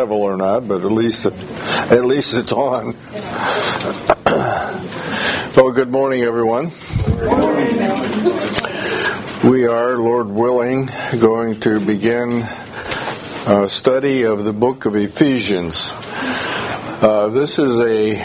revival or not, but at least it's on. Well, good morning, everyone. We are, Lord willing, going to begin a study of the book of Ephesians. This is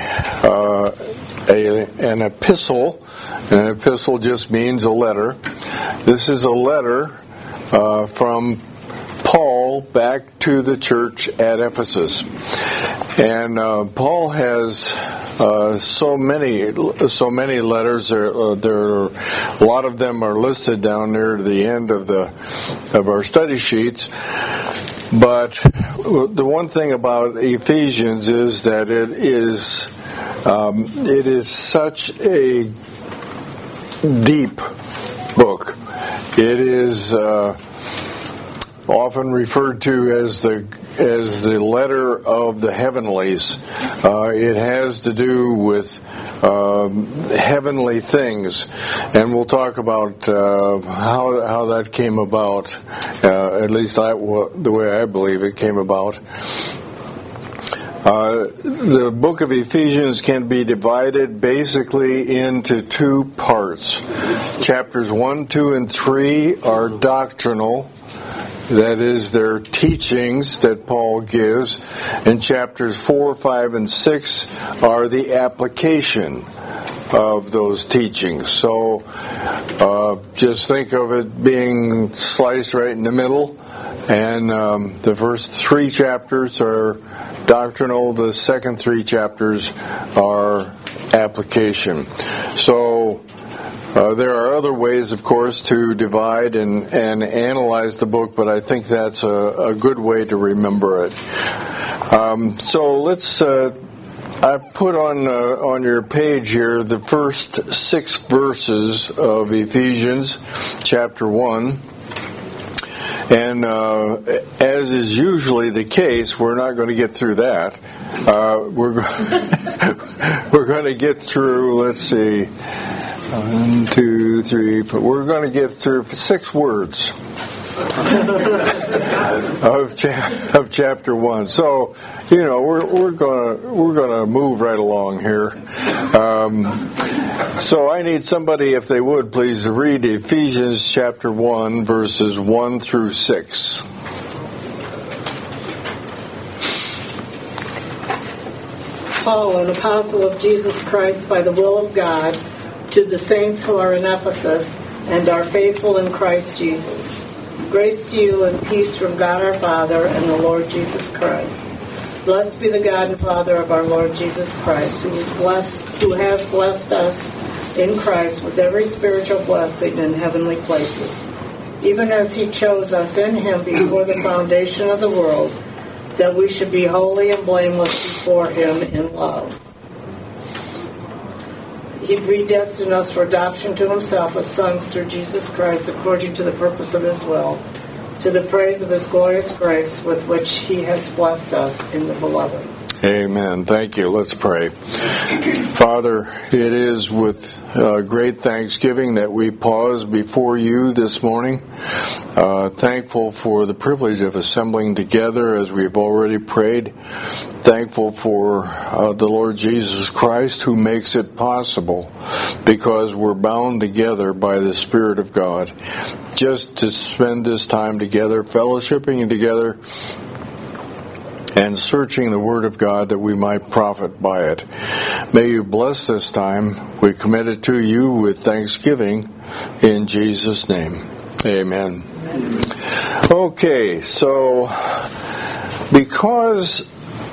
an epistle. An epistle just means a letter. This is a letter from Paul back to the church at Ephesus. And Paul has so many letters. There are a lot of them are listed down near the end of our study sheets. But the one thing about Ephesians is that it is such a deep book. It is often referred to as the letter of the heavenlies. It has to do with heavenly things, and we'll talk about how that came about. At least the way I believe it came about. The book of Ephesians can be divided basically into two parts. Chapters 1, 2, and 3 are doctrinal. That is, their teachings that Paul gives. And chapters 4, 5, and 6 are the application of those teachings. So just think of it being sliced right in the middle. And the first 3 chapters are doctrinal. The second 3 chapters are application. So there are other ways, of course, to divide and analyze the book, but I think that's a good way to remember it. So let's. I put on your page here the first 6 verses of Ephesians, chapter 1. And as is usually the case, we're not going to get through that. We're going to get through, let's see, 1, 2, 3, 4. We're going to get through 6 words of chapter 1. So, we're going to move right along here. So I need somebody, if they would, please, to read Ephesians chapter 1, verses 1 through 6. Paul, an apostle of Jesus Christ by the will of God, to the saints who are in Ephesus and are faithful in Christ Jesus. Grace to you and peace from God our Father and the Lord Jesus Christ. Blessed be the God and Father of our Lord Jesus Christ, who has blessed us in Christ with every spiritual blessing in heavenly places, even as he chose us in him before the foundation of the world, that we should be holy and blameless before him in love. He predestined us for adoption to himself as sons through Jesus Christ, according to the purpose of his will, to the praise of his glorious grace with which he has blessed us in the beloved. Amen. Thank you. Let's pray. Father, it is with great thanksgiving that we pause before you this morning, thankful for the privilege of assembling together as we've already prayed, thankful for the Lord Jesus Christ who makes it possible because we're bound together by the Spirit of God just to spend this time together, fellowshipping together, and searching the Word of God that we might profit by it. May you bless this time. We commit it to you with thanksgiving in Jesus' name. Amen. Okay, so because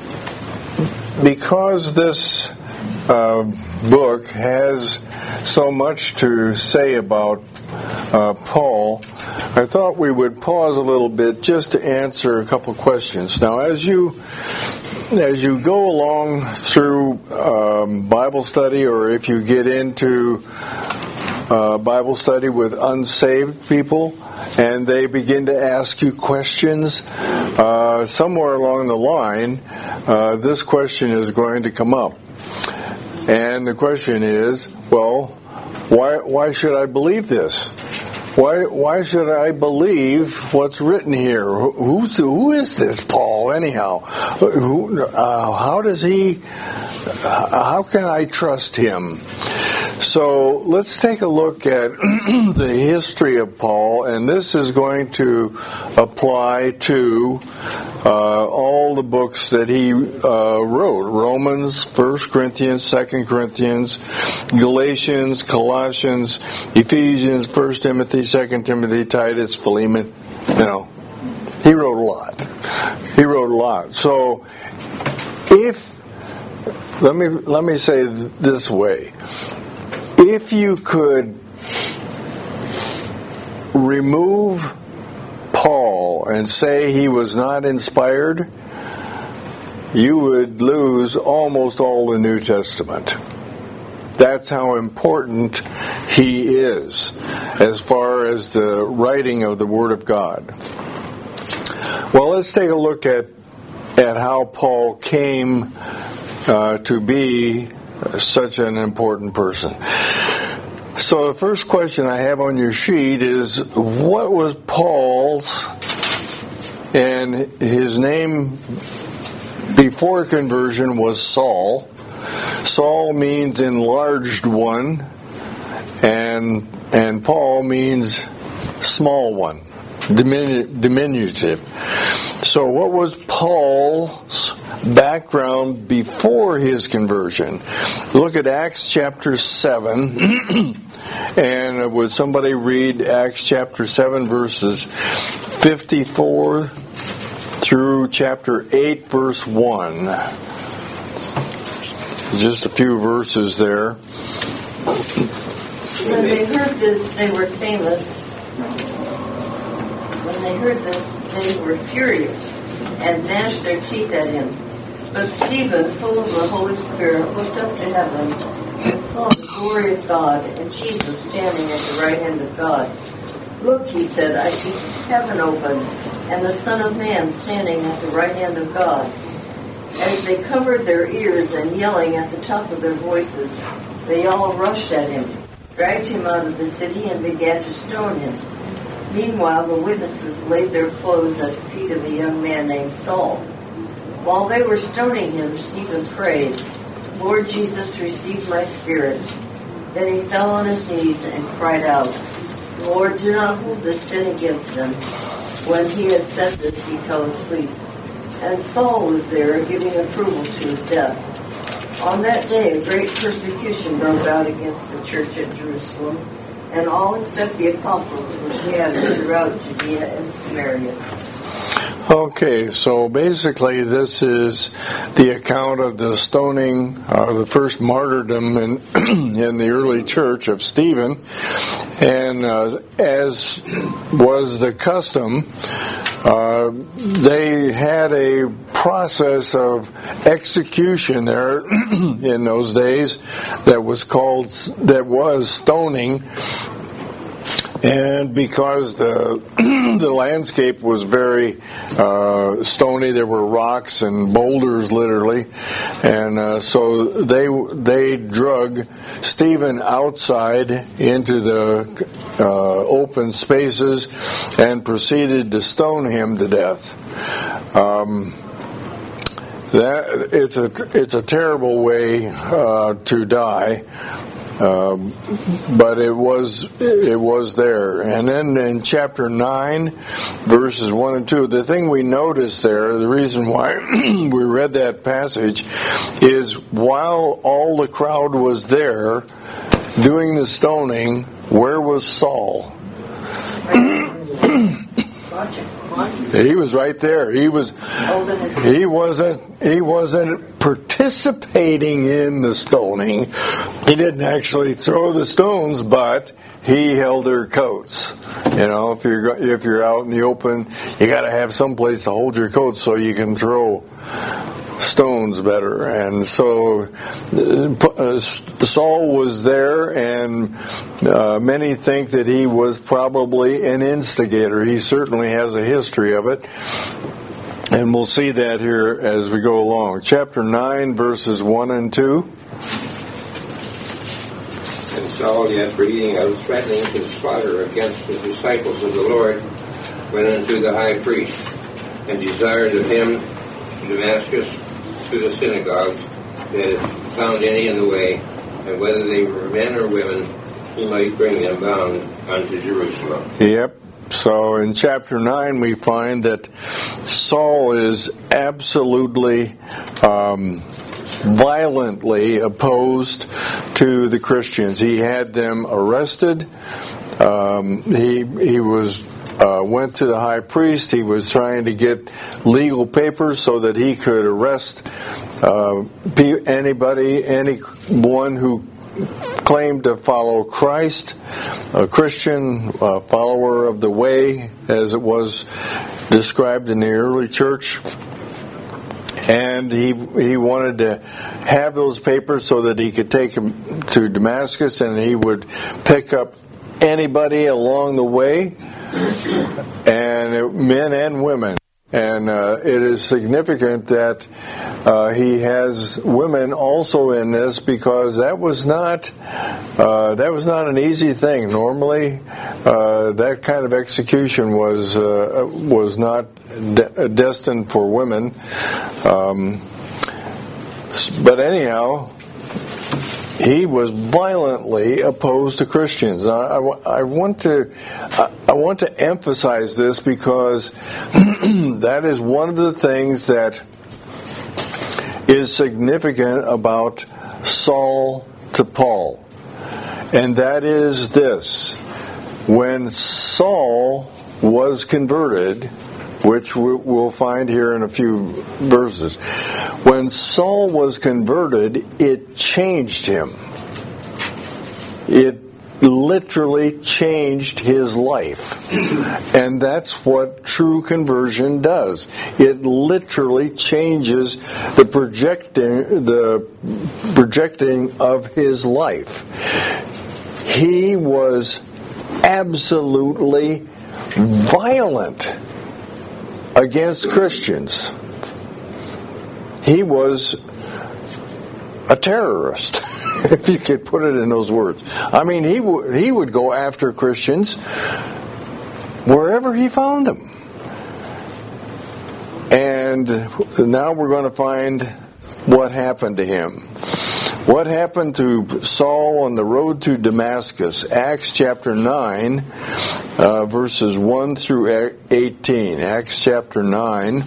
this book has so much to say about Paul, I thought we would pause a little bit just to answer a couple of questions. Now, as you go along through Bible study, or if you get into Bible study with unsaved people, and they begin to ask you questions, somewhere along the line, this question is going to come up. And the question is, well, why should I believe this? why should I believe what's written here? Who is this Paul anyhow? How can I trust him? So let's take a look at the history of Paul, and this is going to apply to all the books that he wrote: Romans, 1 Corinthians, 2 Corinthians, Galatians, Colossians, Ephesians, 1 Timothy, 2 Timothy, Titus, Philemon. He wrote a lot. So let me say it this way. If you could remove Paul and say he was not inspired, you would lose almost all the New Testament. That's how important he is as far as the writing of the Word of God. Well, let's take a look at how Paul came to be such an important person. So the first question I have on your sheet is, what was Paul's, and his name before conversion was Saul. Saul means enlarged one, and Paul means small one, diminutive. So what was Paul's background before his conversion? Look at Acts chapter 7, and would somebody read Acts chapter 7 verses 54 through chapter 8 verse 1. Just a few verses there. When they heard this, they were famous. When they heard this, they were furious and gnashed their teeth at him. But Stephen, full of the Holy Spirit, looked up to heaven and saw the glory of God and Jesus standing at the right hand of God. Look, he said, I see heaven open and the Son of Man standing at the right hand of God. As they covered their ears and yelling at the top of their voices, they all rushed at him, dragged him out of the city, and began to stone him. Meanwhile, the witnesses laid their clothes at the feet of a young man named Saul. While they were stoning him, Stephen prayed, Lord Jesus, receive my spirit. Then he fell on his knees and cried out, Lord, do not hold this sin against them. When he had said this, he fell asleep. And Saul was there, giving approval to his death. On that day, a great persecution broke out against the church at Jerusalem, and all except the apostles were scattered throughout Judea and Samaria. Okay, so basically this is the account of the stoning, the first martyrdom in the early church of Stephen. And as was the custom, they had a process of execution there in those days that was stoning. And because the landscape was very stony, there were rocks and boulders literally, and so they drug Stephen outside into the open spaces and proceeded to stone him to death. It's a terrible way to die. But it was there. And then in chapter 9, verses 1 and 2, the thing we notice there, the reason why we read that passage, is while all the crowd was there doing the stoning, where was Saul? He was right there. He wasn't participating in the stoning. He didn't actually throw the stones, but he held their coats. You know, if you're out in the open, you got to have some place to hold your coats so you can throw stones better. And so Saul was there, and many think that he was probably an instigator. He certainly has a history of it, and we'll see that here as we go along. Chapter 9, verses 1 and 2. Saul, yet breathing out threatenings and slaughter against the disciples of the Lord, went unto the high priest, and desired of him Damascus to the synagogues that if found any in the way, and whether they were men or women, he might bring them bound unto Jerusalem. Yep. So in chapter 9 we find that Saul is absolutely violently opposed to the Christians. He had them arrested. He went to the high priest. He was trying to get legal papers so that he could arrest anyone who claimed to follow Christ, a Christian, a follower of the way, as it was described in the early church. And he wanted to have those papers so that he could take them to Damascus, and he would pick up anybody along the way, and men and women. And it is significant that he has women also in this, because that was not an easy thing. Normally, that kind of execution was not destined for women. But anyhow, he was violently opposed to Christians. I want to emphasize this, because that is one of the things that is significant about Saul to Paul. And that is this: when Saul was converted, which we'll find here in a few verses, when Saul was converted, it changed him. It literally changed his life. And that's what true conversion does. It literally changes the projecting of his life. He was absolutely violent against Christians. He was a terrorist, if you could put it in those words. I mean, he would go after Christians wherever he found them. And now we're going to find what happened to him. What happened to Saul on the road to Damascus? Acts chapter 9, verses 1 through 18. Acts chapter 9.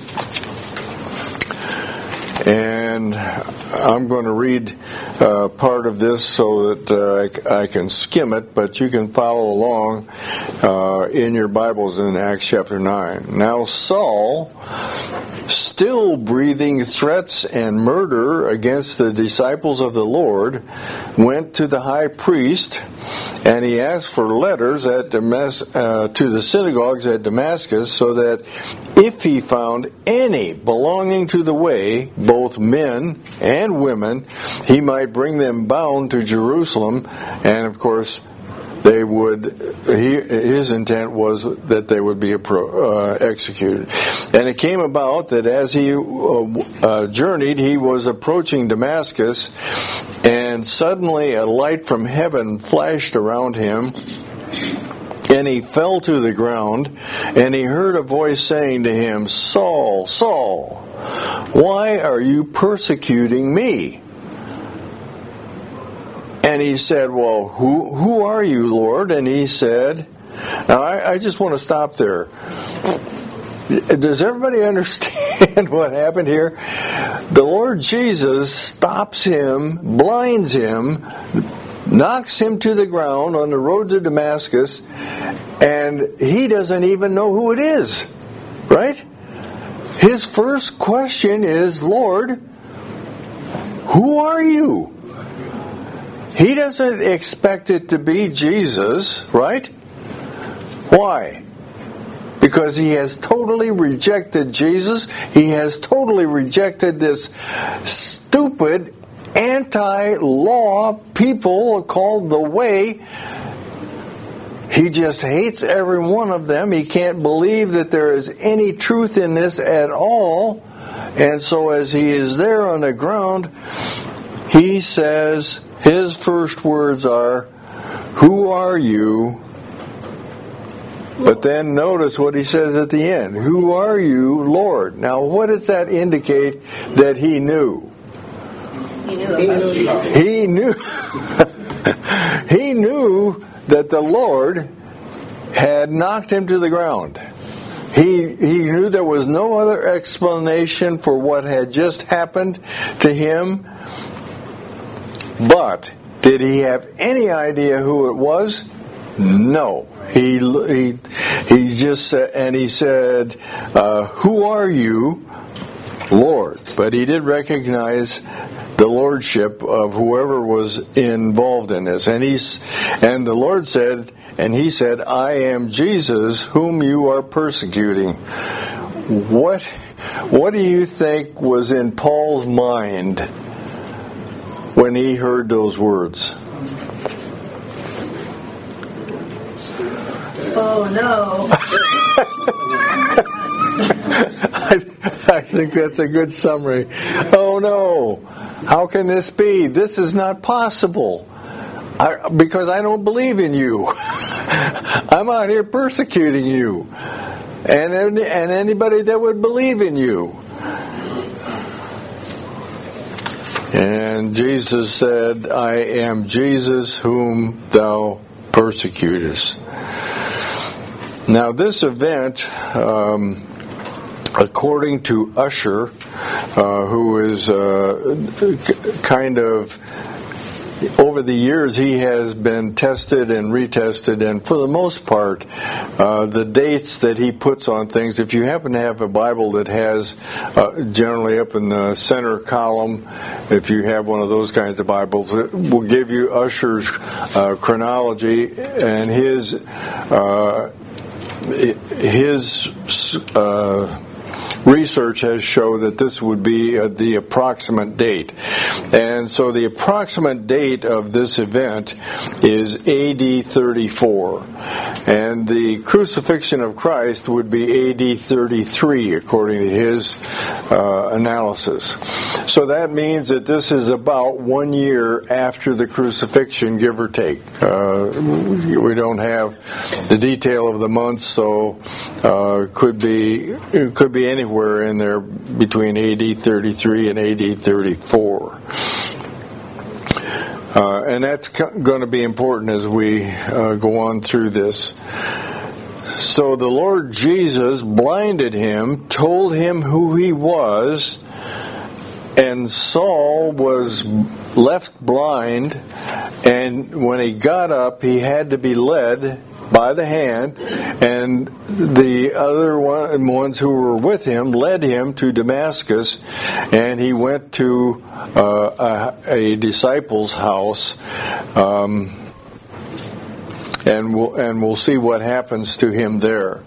And I'm going to read part of this so that I can skim it, but you can follow along in your Bibles in Acts chapter 9. Now Saul, still breathing threats and murder against the disciples of the Lord, went to the high priest, and he asked for letters to the synagogues at Damascus, so that if he found any belonging to the way, both men and women, he might bring them bound to Jerusalem. And of course, they would. His intent was that they would be executed. And it came about that as he journeyed, he was approaching Damascus, and suddenly a light from heaven flashed around him, and he fell to the ground, and he heard a voice saying to him, "Saul, Saul, why are you persecuting me?" And he said, "Well, who are you, Lord?" And he said, now I just want to stop there. Does everybody understand what happened here? The Lord Jesus stops him, blinds him, knocks him to the ground on the road to Damascus, and he doesn't even know who it is, right? His first question is, "Lord, who are you?" He doesn't expect it to be Jesus, right? Why? Because he has totally rejected Jesus. He has totally rejected this stupid anti-law people called the Way. He just hates every one of them. He can't believe that there is any truth in this at all. And so as he is there on the ground, he says, his first words are, Who are you? But then notice what he says at the end. Who are you, Lord? Now, what does that indicate that he knew? He knew about Jesus. He knew. He knew that the Lord had knocked him to the ground. He knew there was no other explanation for what had just happened to him. But did he have any idea who it was? No. He just said, and he said, "Who are you, Lord?" But he did recognize the lordship of whoever was involved in this, and the Lord said, and he said, "I am Jesus, whom you are persecuting." What do you think was in Paul's mind when he heard those words? Oh no. I think that's a good summary. Oh no, how can this be? This is not possible. Because I don't believe in you. I'm out here persecuting you. And anybody that would believe in you. And Jesus said, "I am Jesus whom thou persecutest." Now this event, according to Ussher, who is kind of, over the years he has been tested and retested, and for the most part, the dates that he puts on things, if you happen to have a Bible that has, generally up in the center column, if you have one of those kinds of Bibles, it will give you Ussher's chronology, and his research has shown that this would be the approximate date. And so the approximate date of this event is AD 34. And the crucifixion of Christ would be AD 33, according to his analysis. So that means that this is about 1 year after the crucifixion, give or take. We don't have the detail of the months, so it could be anywhere in there between AD 33 and AD 34. And that's going to be important as we go on through this. So the Lord Jesus blinded him, told him who he was, and Saul was left blind, and when he got up, he had to be led by the hand, and the other ones who were with him led him to Damascus, and he went to a disciple's house, and we'll see what happens to him there.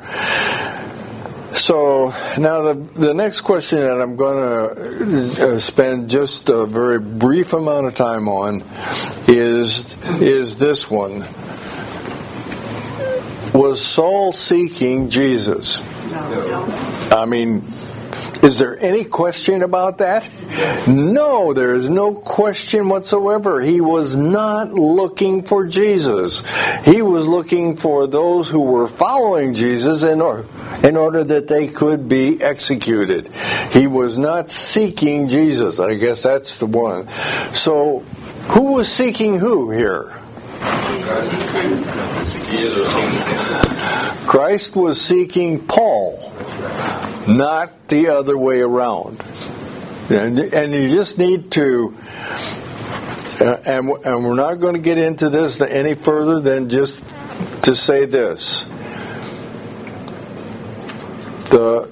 So now the next question that I'm going to spend just a very brief amount of time on is this one. Was Saul seeking Jesus? No. I mean, is there any question about that? No, there is no question whatsoever. He was not looking for Jesus. He was looking for those who were following Jesus in order that they could be executed. He was not seeking Jesus. I guess that's the one. So, who was seeking who here? Christ was seeking Paul, not the other way around. And you just need to, and we're not going to get into this any further than just to say this. The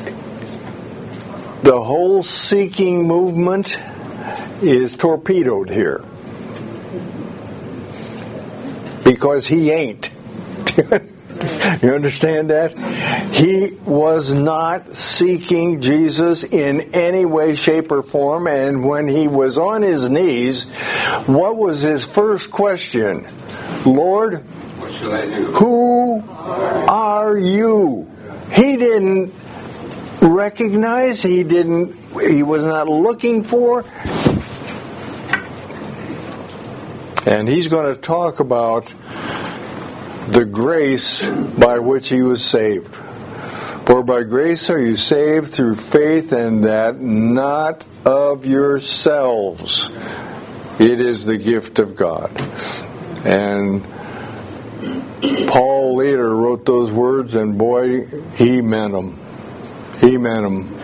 whole seeking movement is torpedoed here. Because he ain't. You understand that? He was not seeking Jesus in any way, shape, or form. And when he was on his knees, what was his first question? Lord, What shall I do? who are you? He didn't recognize, he was not looking for. And he's going to talk about the grace by which he was saved. For by grace are you saved through faith, and that not of yourselves. It is the gift of God. And Paul later wrote those words, and boy, he meant them. He meant them.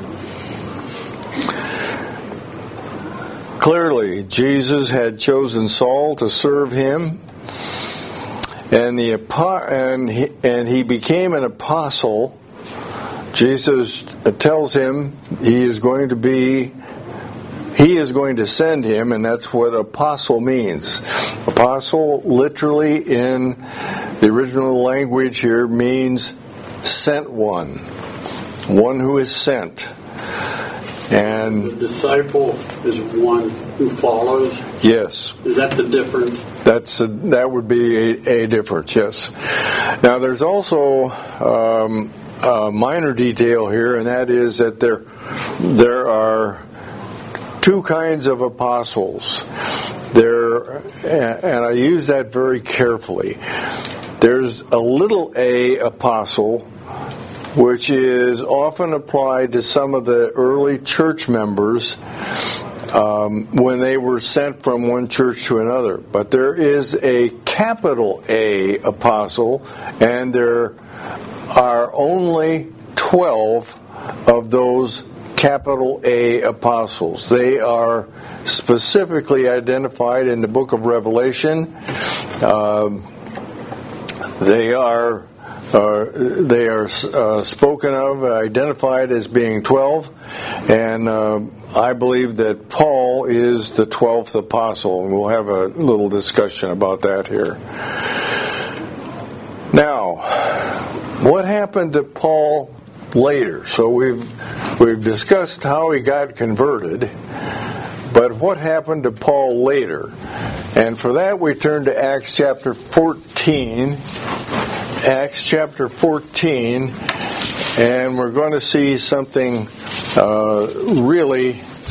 Clearly, Jesus had chosen Saul to serve him, and he became an apostle. Jesus tells him he is going to send him, and that's what apostle means. Apostle, literally in the original language here, means sent one who is sent. And the disciple is one who follows. Yes. Is that the difference? That would be a difference. Yes. Now there's also a minor detail here, and that is that there are two kinds of apostles. And I use that very carefully. There's a little a apostle, which is often applied to some of the early church members when they were sent from one church to another. But there is a capital A apostle, and there are only 12 of those capital A apostles. They are specifically identified in the book of Revelation. They are spoken of, identified as being 12, and I believe that Paul is the 12th apostle, and we'll have a little discussion about that here. Now, what happened to Paul later? So we've discussed how he got converted, but what happened to Paul later? And for that we turn to Acts chapter 14. Acts chapter 14, and we're going to see something really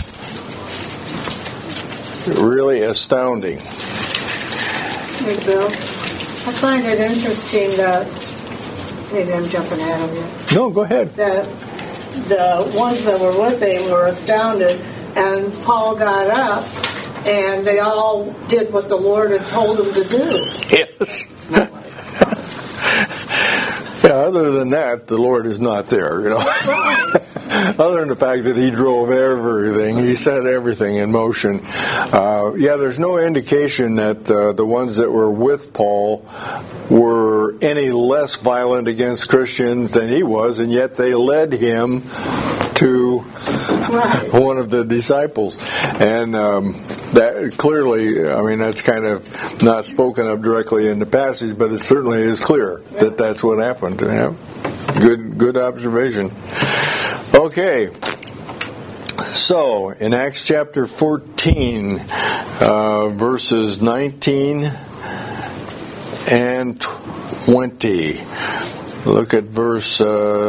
astounding. Hey, Bill, I find it interesting that, maybe I'm jumping ahead of you. No, go ahead. That the ones that were with him were astounded, and Paul got up, and they all did what the Lord had told them to do. Yes. Yeah, other than that, the Lord is not there, you know. Other than the fact that he drove everything, he set everything in motion. There's no indication that the ones that were with Paul were any less violent against Christians than he was, and yet they led him to one of the disciples. And that clearly, I mean, that's kind of not spoken of directly in the passage, but it certainly is clear that that's what happened to him. Good observation. Okay. So, in Acts chapter 14, verses 19 and 20. Look at verse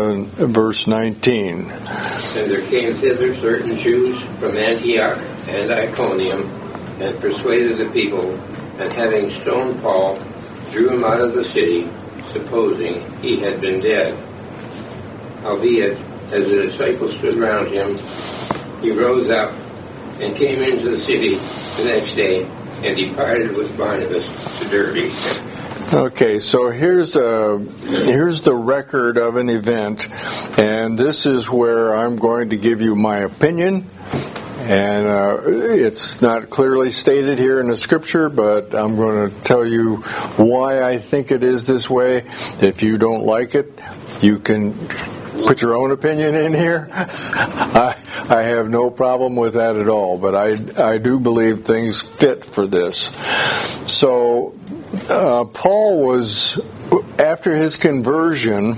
19. And there came thither certain Jews from Antioch and Iconium, and persuaded the people, and having stoned Paul, drew him out of the city, supposing he had been dead. Howbeit, as the disciples stood round him, he rose up and came into the city the next day, and departed with Barnabas to Derbe. Okay, so here's the record of an event, and this is where I'm going to give you my opinion. And it's not clearly stated here in the scripture, but I'm going to tell you why I think it is this way. If you don't like it, you can put your own opinion in here. I have no problem with that at all, but I do believe things fit for this. So Paul was, after his conversion,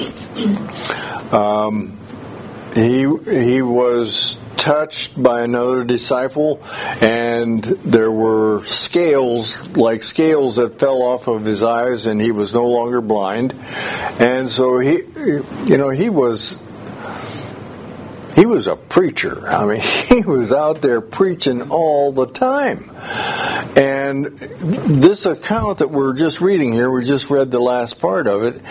he was touched by another disciple, and there were scales that fell off of his eyes, and he was no longer blind. And so he was a preacher. I mean, he was out there preaching all the time. And this account that we're just reading here, we just read the last part of it,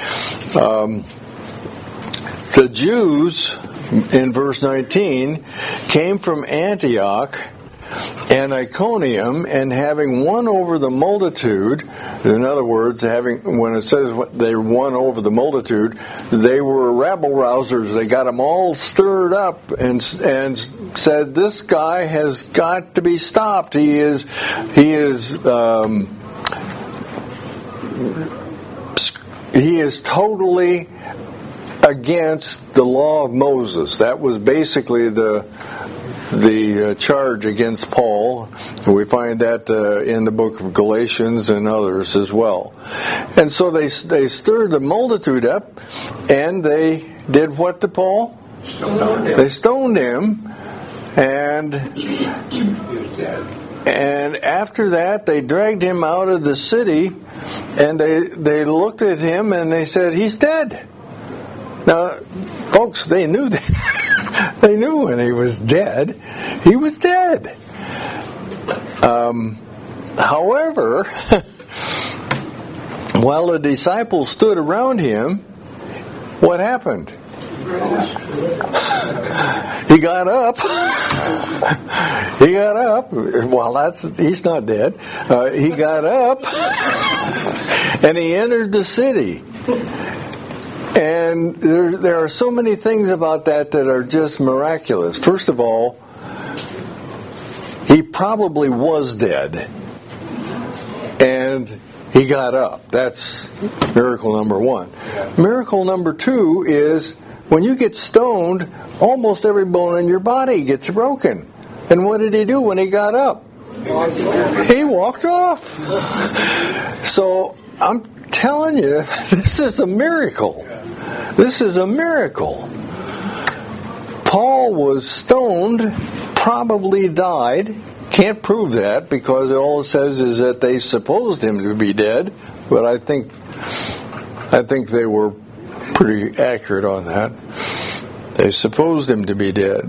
the Jews, in verse 19, came from Antioch and Iconium, and having won over the multitude, in other words, when it says they won over the multitude, they were rabble rousers. They got them all stirred up and said, "This guy has got to be stopped. He is totally against the law of Moses." That was basically the charge against Paul. We find that in the book of Galatians and others as well. And so they stirred the multitude up, and they did what to Paul? Stoned him. They stoned him, and He was dead. And after that, they dragged him out of the city, and they looked at him and they said, "He's dead." Now, folks, they knew that. They knew when he was dead. He was dead. However, while the disciples stood around him, what happened? He got up. He got up. Well, he's not dead. He got up and he entered the city. And there are so many things about that are just miraculous. First of all, he probably was dead. And he got up. That's miracle number one. Miracle number two is when you get stoned, almost every bone in your body gets broken. And what did he do when he got up? He walked off. So I'm telling you, this is a miracle. This is a miracle. Paul was stoned, probably died. Can't prove that because all it says is that they supposed him to be dead, but I think they were pretty accurate on that. They supposed him to be dead.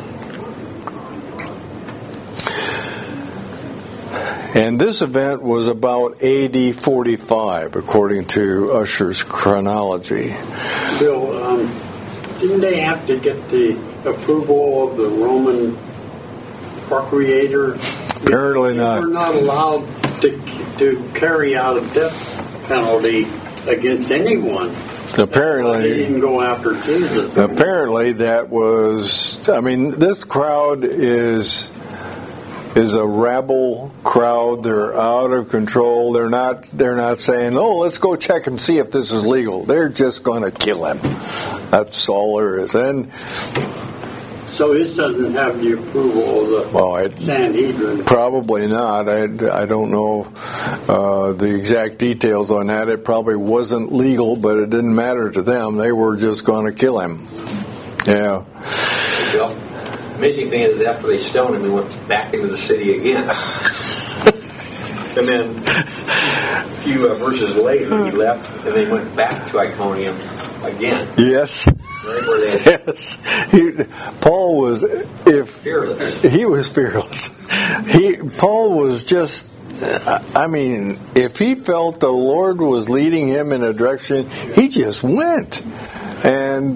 And this event was about AD 45, according to Ussher's chronology. Bill, didn't they have to get the approval of the Roman procurator? Apparently not. They were not allowed to carry out a death penalty against anyone. Apparently, they didn't go after Jesus. Apparently, that was. I mean, this crowd is a rabble crowd. They're out of control. They're not saying, "Oh, let's go check and see if this is legal." They're just going to kill him. That's all there is. And so this doesn't have the approval of the Sanhedrin. Probably not. I don't know the exact details on that. It probably wasn't legal, but it didn't matter to them. They were just going to kill him. Yeah. Well, amazing thing is, after they stoned him, he went back into the city again. And then a few verses later, he left, and they went back to Iconium again. Yes. Right where they had. Yes. Paul was fearless. He was fearless. Paul was just. I mean, if he felt the Lord was leading him in a direction, he just went, and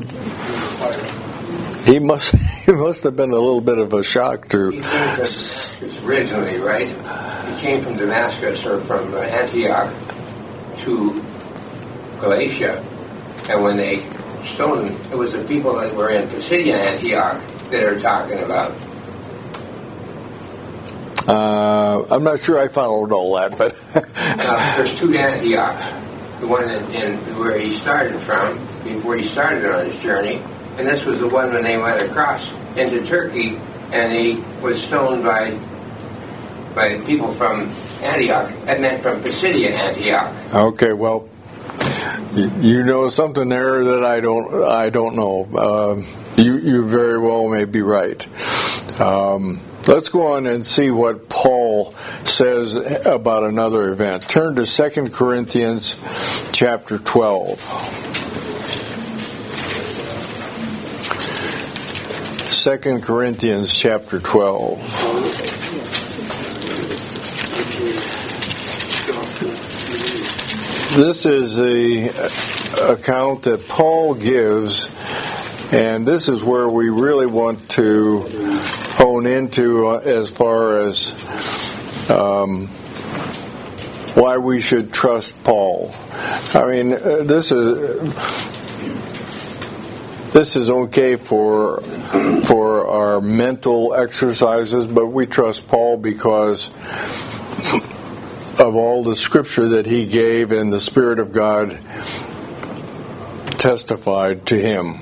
he must have been a little bit of a shock to. He came from Damascus originally, right? He came from Damascus or from Antioch to Galatia, and when they stoned him, it was the people that were in Pisidian Antioch that are talking about. I'm not sure I followed all that, but There's two Antiochs. The one in where he started from before he started on his journey, and this was the one when they went across into Turkey, and he was stoned by people from Antioch. That meant from Pisidian Antioch. Okay, well, you know something there that I don't know. You very well may be right. Let's go on and see what Paul says about another event. Turn to 2 Corinthians chapter 12. 2 2 Corinthians chapter 12. This is the account that Paul gives, and this is where we really want to hone into as far as why we should trust Paul. I mean, this is okay for our mental exercises, but we trust Paul because of all the scripture that he gave and the Spirit of God testified to him.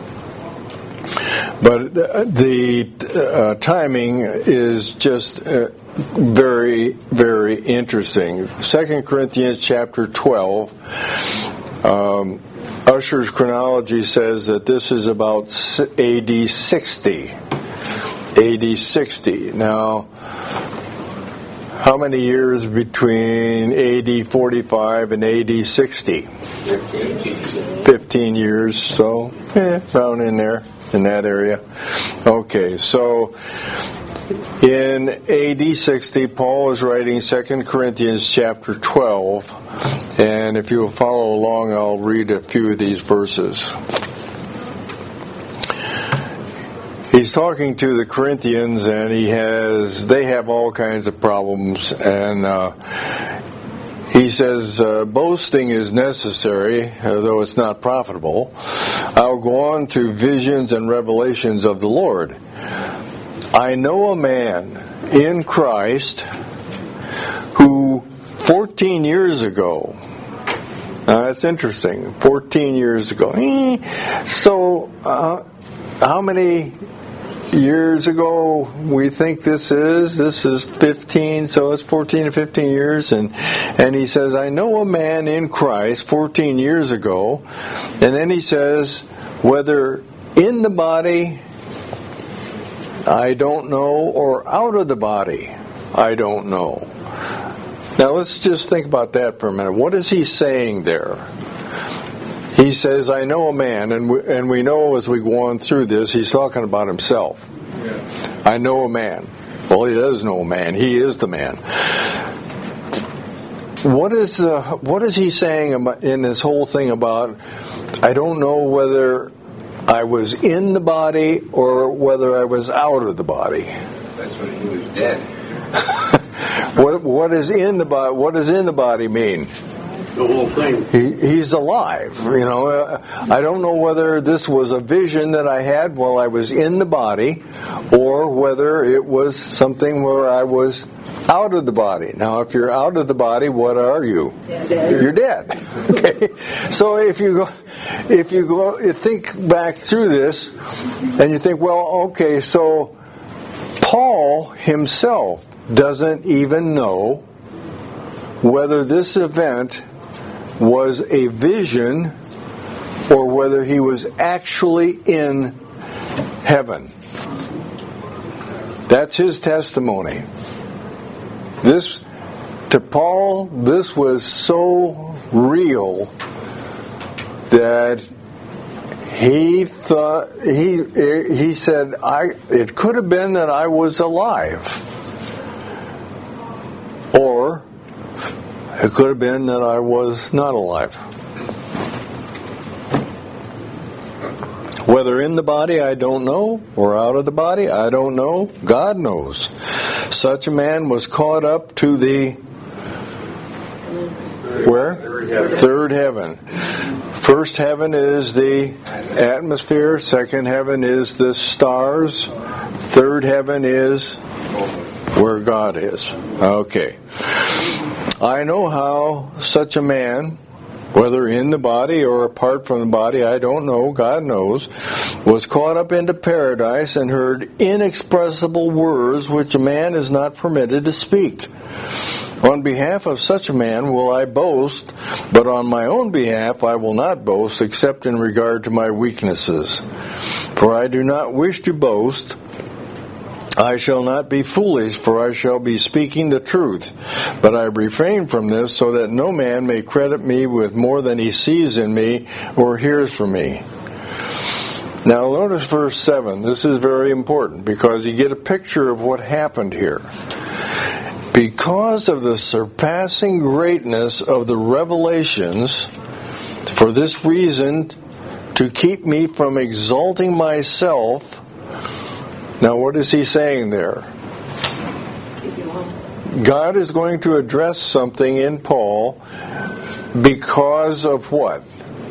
But the timing is just very, very interesting. 2 Corinthians chapter 12, Ussher's chronology says that this is about AD 60. AD 60. Now, how many years between AD 45 and AD 60? 15 years, so around in there, in that area. Okay, so in AD 60, Paul is writing 2 Corinthians chapter 12, and if you will follow along, I'll read a few of these verses. He's talking to the Corinthians, and they have all kinds of problems, and he says, boasting is necessary, though it's not profitable. I'll go on to visions and revelations of the Lord. I know a man in Christ who 14 years ago, now that's interesting, 14 years ago. So, how many years ago we think this is 15, so it's 14 to 15 years, and he says, I know a man in Christ 14 years ago, and then he says, whether in the body I don't know, or out of the body I don't know. Now let's just think about that for a minute. What is he saying there? He says, I know a man, and we know as we go on through this, he's talking about himself. Yeah. I know a man. Well, he does know a man. He is the man. What is he saying in this whole thing about, I don't know whether I was in the body or whether I was out of the body? That's when he was dead. What is in the body? What does in the body mean? The whole thing. He's alive. You know, I don't know whether this was a vision that I had while I was in the body, or whether it was something where I was out of the body. Now, if you're out of the body, what are you? Dead. You're dead. Okay. So if you think back through this, and you think, well, okay, so Paul himself doesn't even know whether this event was a vision or whether he was actually in heaven. That's his testimony. To Paul, this was so real that he thought, he said, it could have been that I was alive, or it could have been that I was not alive. Whether in the body, I don't know, or out of the body, I don't know. God knows. Such a man was caught up to the where? Third heaven. First heaven is the atmosphere. Second heaven is the stars. Third heaven is where God is. Okay. I know how such a man, whether in the body or apart from the body, I don't know, God knows, was caught up into paradise and heard inexpressible words which a man is not permitted to speak. On behalf of such a man will I boast, but on my own behalf I will not boast except in regard to my weaknesses. For I do not wish to boast. I shall not be foolish, for I shall be speaking the truth. But I refrain from this so that no man may credit me with more than he sees in me or hears from me. Now notice verse 7. This is very important because you get a picture of what happened here. Because of the surpassing greatness of the revelations, for this reason, to keep me from exalting myself. Now what is he saying there? God is going to address something in Paul because of what?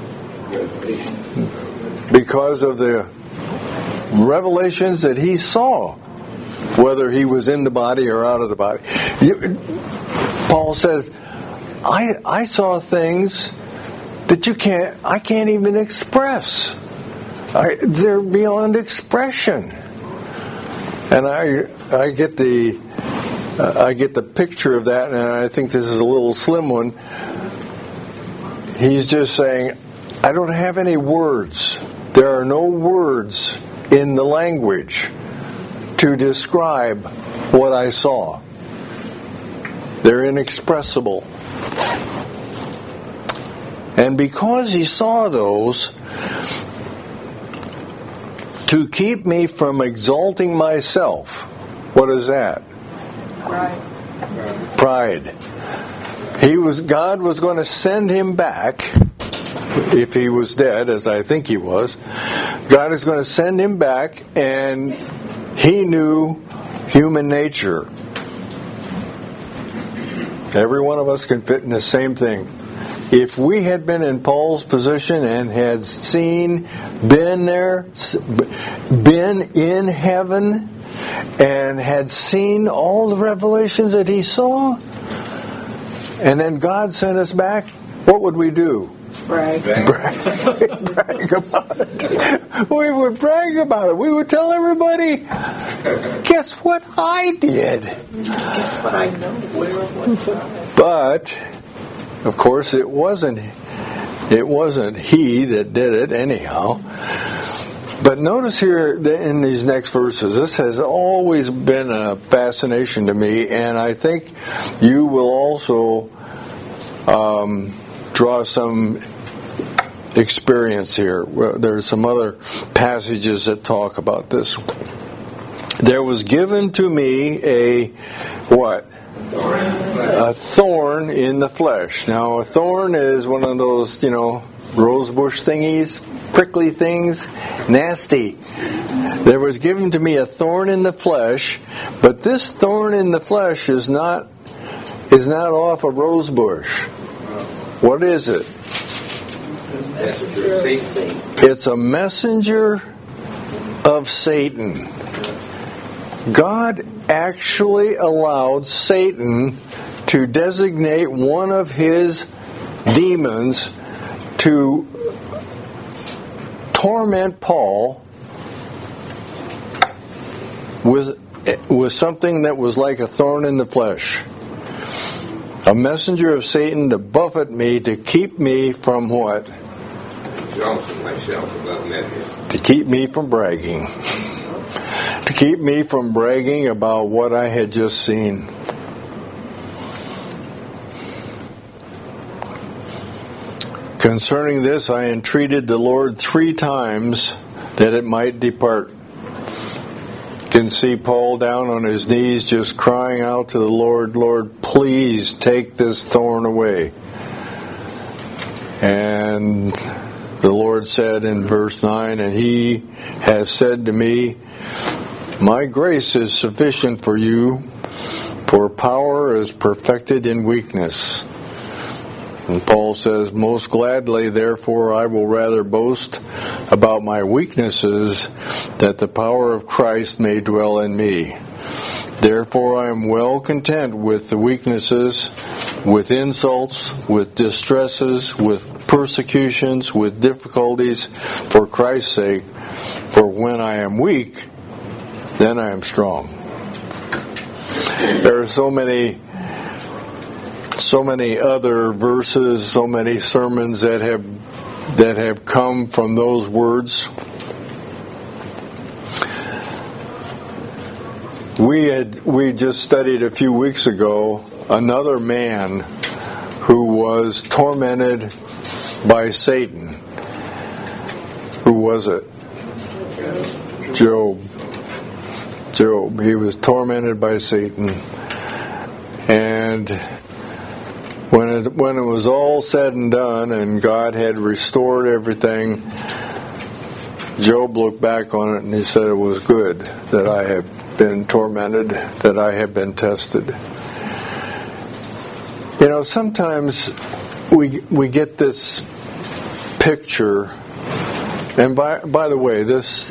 Because of the revelations that he saw, whether he was in the body or out of the body. Paul says, I saw things that I can't even express. They're beyond expression. And I get the picture of that, and I think this is a little slim one. He's just saying, I don't have any words. There are no words in the language to describe what I saw. They're inexpressible. And because he saw those, to keep me from exalting myself, what is that? Pride. God was going to send him back, if he was dead, as I think he was. God is going to send him back, and he knew human nature. Every one of us can fit in the same thing. If we had been in Paul's position and had been there, been in heaven, and had seen all the revelations that he saw, and then God sent us back, what would we do? Brag about it. We would brag about it. We would tell everybody, guess what I did? Guess what I know? Where was God? But of course, it wasn't he that did it anyhow. But notice here in these next verses, this has always been a fascination to me, and I think you will also draw some experience here. There's some other passages that talk about this. There was given to me a what? A thorn in the flesh. Now, a thorn is one of those, rosebush thingies, prickly things, nasty. There was given to me a thorn in the flesh, but this thorn in the flesh is not off a rosebush. What is it? It's a messenger of Satan. God actually allowed Satan to designate one of his demons to torment Paul with something that was like a thorn in the flesh. A messenger of Satan to buffet me, to keep me from what? Exalting myself above measure. To keep me from bragging. To keep me from bragging about what I had just seen. Concerning this, I entreated the Lord 3 times that it might depart. You can see Paul down on his knees just crying out to the Lord, Lord, please take this thorn away. And the Lord said in verse 9, and he has said to me, my grace is sufficient for you, for power is perfected in weakness. And Paul says, most gladly, therefore, I will rather boast about my weaknesses, that the power of Christ may dwell in me. Therefore, I am well content with the weaknesses, with insults, with distresses, with persecutions, with difficulties, for Christ's sake. For when I am weak, then I am strong. There are so many other verses, so many sermons that have come from those words. We just studied a few weeks ago another man who was tormented by Satan. Who was it? Job, he was tormented by Satan. And when it was all said and done and God had restored everything, Job looked back on it and he said, it was good that I have been tormented, that I have been tested. You know, sometimes we get this picture, and by the way, this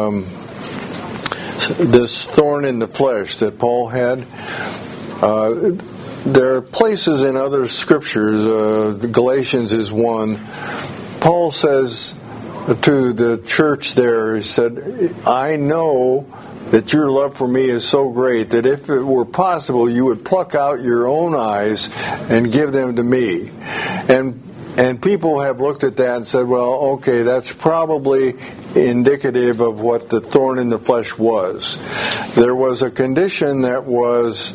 thorn in the flesh that Paul had, there are places in other scriptures, Galatians is one, Paul says to the church there, he said, I know that your love for me is so great that if it were possible, you would pluck out your own eyes and give them to me. And people have looked at that and said, well, okay, that's probably indicative of what the thorn in the flesh was. There was a condition that was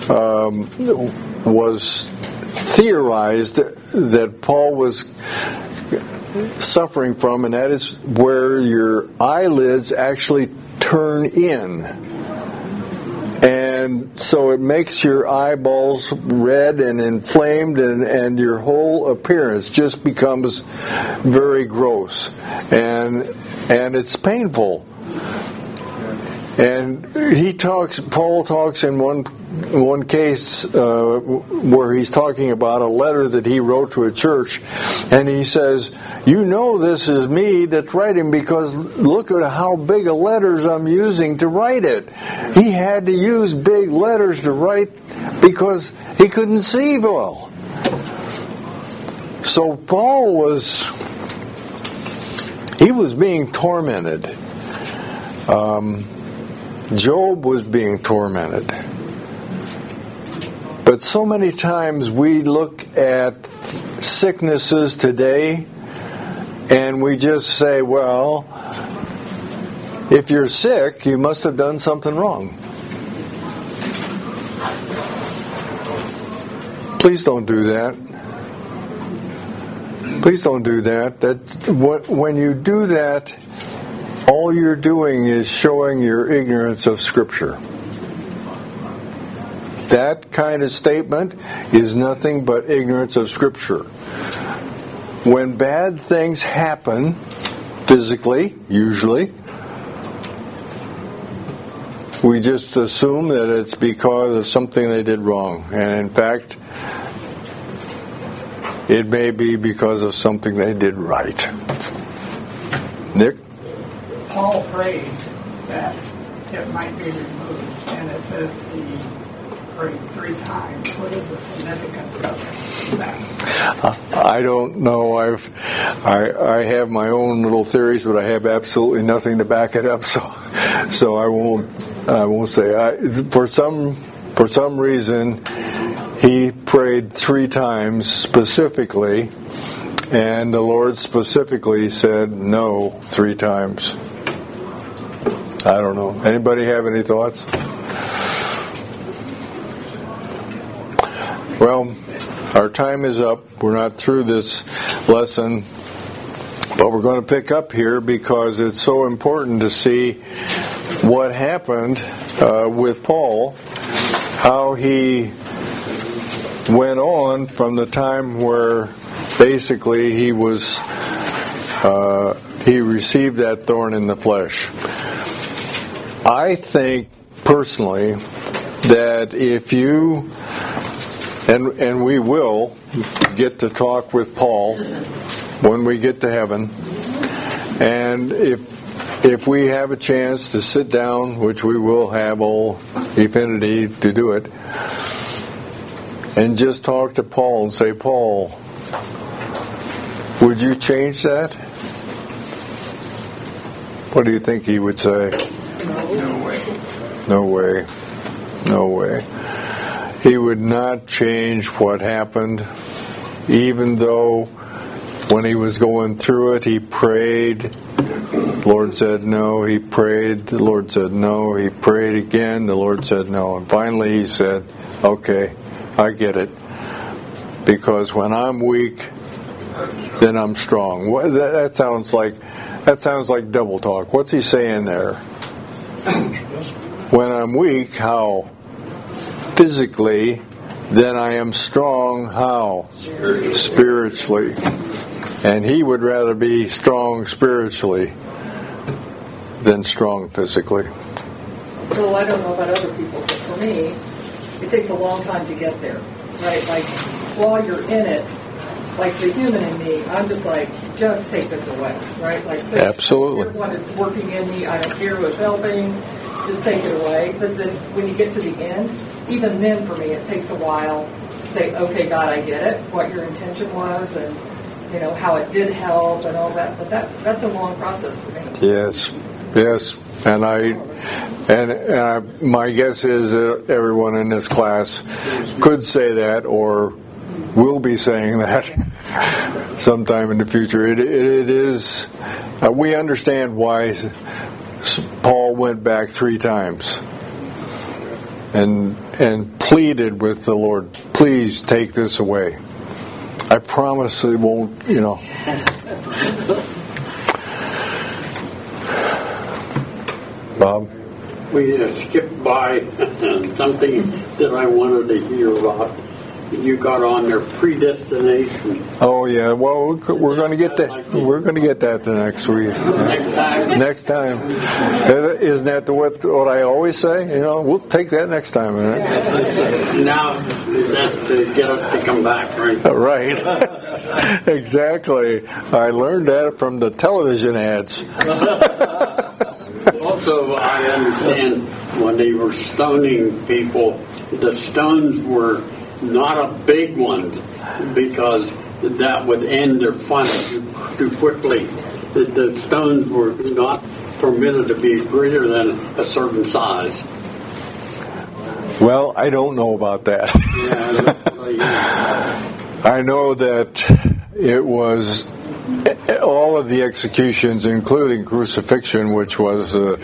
theorized that Paul was suffering from, and that is where your eyelids actually turn in. And so it makes your eyeballs red and inflamed, and your whole appearance just becomes very gross. And it's painful. And Paul talks in one case where he's talking about a letter that he wrote to a church, and he says, you know this is me that's writing because look at how big of letters I'm using to write it. He had to use big letters to write because he couldn't see well. So Paul was being tormented. Job was being tormented. But so many times we look at sicknesses today and we just say, well, if you're sick, you must have done something wrong. Please don't do that. Please don't do that. When you do that, all you're doing is showing your ignorance of Scripture. That kind of statement is nothing but ignorance of Scripture. When bad things happen, physically, usually, we just assume that it's because of something they did wrong. And in fact, it may be because of something they did right. Nick? Paul prayed that it might be removed, and it says he prayed 3 times. What is the significance of that? I don't know. I have my own little theories, but I have absolutely nothing to back it up. So I won't say. For some reason, he prayed 3 times specifically, and the Lord specifically said no 3 times. I don't know. Anybody have any thoughts? Well, our time is up. We're not through this lesson, but we're going to pick up here because it's so important to see what happened with Paul, how he went on from the time where basically he received that thorn in the flesh. I think personally that if you and we will get to talk with Paul when we get to heaven, and if we have a chance to sit down, which we will have all eternity to do it, and just talk to Paul and say, Paul, would you change that? What do you think he would say? No way. No way. No way. He would not change what happened, even though when he was going through it, he prayed. The Lord said no. He prayed. The Lord said no. He prayed again. The Lord said no. And finally he said, okay, I get it. Because when I'm weak, then I'm strong. That sounds like double talk. What's he saying there? when I'm weak, how? Physically, then I am strong, how? Spiritually. And he would rather be strong spiritually than strong physically. Well, I don't know about other people, but for me, it takes a long time to get there, right? Like, while you're in it, like the human in me, I'm just like, just take this away, right? Like, absolutely. I don't care what it's working in me, I don't care what's helping, just take it away. But then when you get to the end, even then for me, it takes a while to say, okay, God, I get it, what your intention was, and you know how it did help and all that. But that's a long process for me. Yes. And my guess is that everyone in this class could say that or will be saying that sometime in the future. It is. We understand why Paul went back 3 times and pleaded with the Lord, please take this away. I promise it won't, Bob? We skipped by something that I wanted to hear about. You got on their predestination. Oh yeah. Well, we're going to get that. We're going to get that the next week. Next time. Isn't that what I always say? We'll take that next time. Right? Now that's to get us to come back, right? Right. Exactly. I learned that from the television ads. Also, I understand when they were stoning people, the stones were not a big one because that would end their fun too quickly. The stones were not permitted to be greater than a certain size. Well, I don't know about that. I know that it was all of the executions, including crucifixion, which was the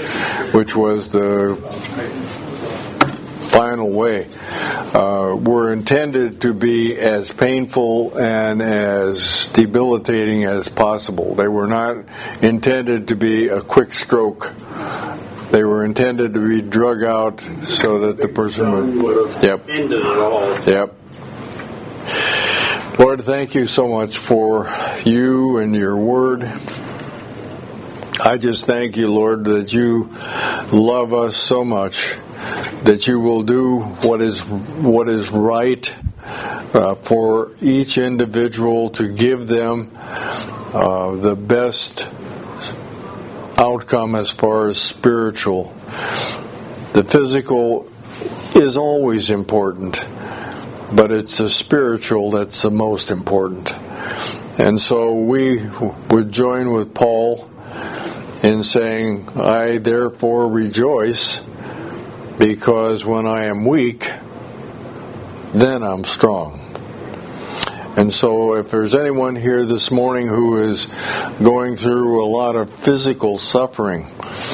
final way, were intended to be as painful and as debilitating as possible. They were not intended to be a quick stroke. They were intended to be drug out so that the person would have ended it all. Yep. Lord, thank you so much for you and your word. I just thank you, Lord, that you love us so much, that you will do what is right for each individual, to give them the best outcome as far as spiritual. The physical is always important, but it's the spiritual that's the most important. And so we would join with Paul in saying, I therefore rejoice, because when I am weak, then I'm strong. And so if there's anyone here this morning who is going through a lot of physical suffering,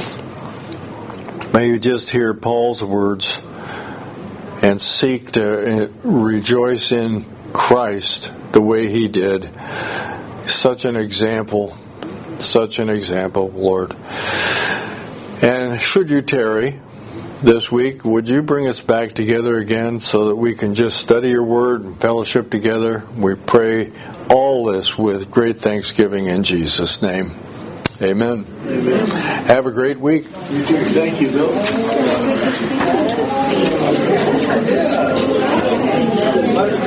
may you just hear Paul's words and seek to rejoice in Christ the way he did. Such an example, Lord. And should you tarry this week, would you bring us back together again so that we can just study your word and fellowship together? We pray all this with great thanksgiving in Jesus' name. Amen. Amen. Have a great week. You too. Thank you, Bill.